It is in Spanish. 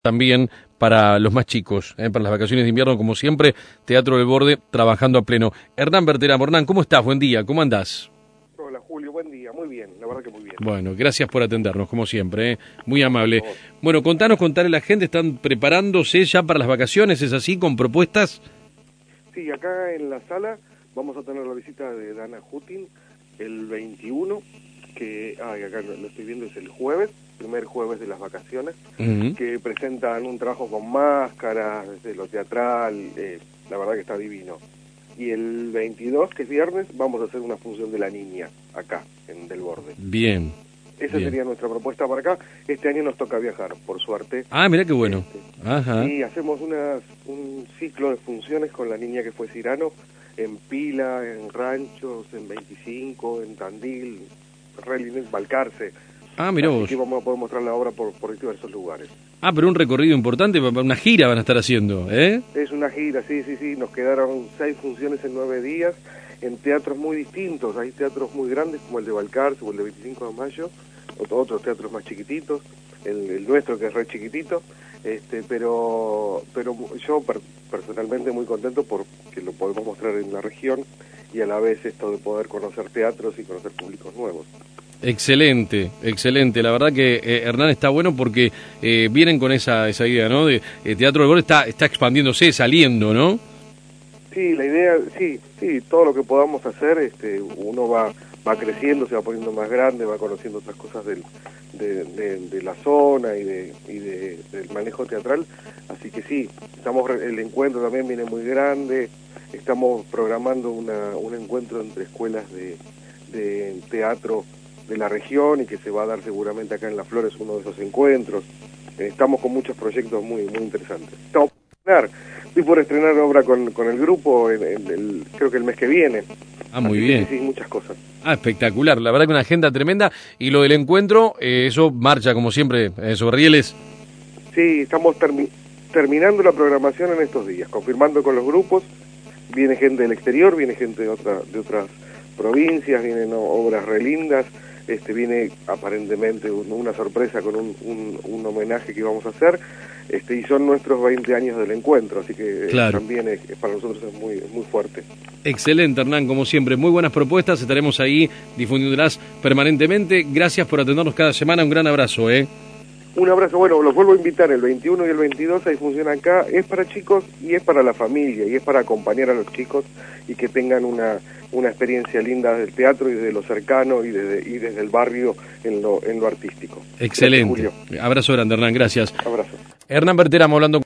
También para los más chicos, para las vacaciones de invierno, como siempre, Teatro del Borde trabajando a pleno. Hernán Berteramo, Hernán, ¿cómo estás? Buen día, ¿cómo andás? Hola Julio, buen día, muy bien, la verdad que muy bien. Bueno, gracias por atendernos, como siempre, muy amable. Bueno, contale a la gente, ¿están preparándose ya para las vacaciones? ¿Es así, con propuestas? Sí, acá en la sala vamos a tener la visita de Dana Jutin el 21, que acá lo estoy viendo, es el jueves, primer jueves de las vacaciones, que presentan un trabajo con máscaras, desde lo teatral, la verdad que está divino. Y el 22, que es viernes, vamos a hacer una función de la niña, acá, en Del Borde. Bien. Esa sería nuestra propuesta para acá. Este año nos toca viajar, por suerte. Ah, mirá qué bueno. Ajá. Y hacemos un ciclo de funciones con la niña que fue Cirano, en Pila, en Ranchos, en 25, en Tandil, en Balcarce. Ah, mirá vos. Así que vamos a poder mostrar la obra por diversos lugares. Ah, pero un recorrido importante, una gira van a estar haciendo, ¿eh? Es una gira, sí. Nos quedaron 6 funciones en 9 días, en teatros muy distintos. Hay teatros muy grandes como el de Balcarce o el de 25 de Mayo, otros teatros más chiquititos, el nuestro que es re chiquitito, pero yo personalmente muy contento porque lo podemos mostrar en la región y a la vez esto de poder conocer teatros y conocer públicos nuevos. Excelente. La verdad que Hernán está bueno porque vienen con esa idea, ¿no? De Teatro del Borde está expandiéndose, saliendo, ¿no? Sí, la idea, sí, todo lo que podamos hacer, uno va creciendo, se va poniendo más grande, va conociendo otras cosas de la zona y del manejo teatral, así que sí, el encuentro también viene muy grande, estamos programando un encuentro entre escuelas de teatro de la región y que se va a dar seguramente acá en Las Flores uno de esos encuentros. Estamos con muchos proyectos muy interesantes. Estoy por estrenar obra con el grupo creo que el mes que viene. Ah, muy bien. Sí, muchas cosas. Ah, espectacular. La verdad que una agenda tremenda. Y lo del encuentro, eso marcha como siempre sobre rieles. Sí, estamos terminando la programación en estos días, confirmando con los grupos. Viene gente del exterior, viene gente de otras provincias, vienen obras re lindas. Viene aparentemente una sorpresa con un homenaje que vamos a hacer, y son nuestros 20 años del encuentro, así que claro. También para nosotros es muy fuerte. Excelente, Hernán, como siempre, muy buenas propuestas, estaremos ahí difundiéndolas permanentemente. Gracias por atendernos cada semana, un gran abrazo, Un abrazo, bueno, los vuelvo a invitar el 21 y el 22, ahí funciona acá, es para chicos y es para la familia, y es para acompañar a los chicos y que tengan una experiencia linda del teatro y de lo cercano y desde el barrio en lo artístico. Excelente. Abrazo grande, Hernán, gracias. Abrazo. Hernán Berteramo hablando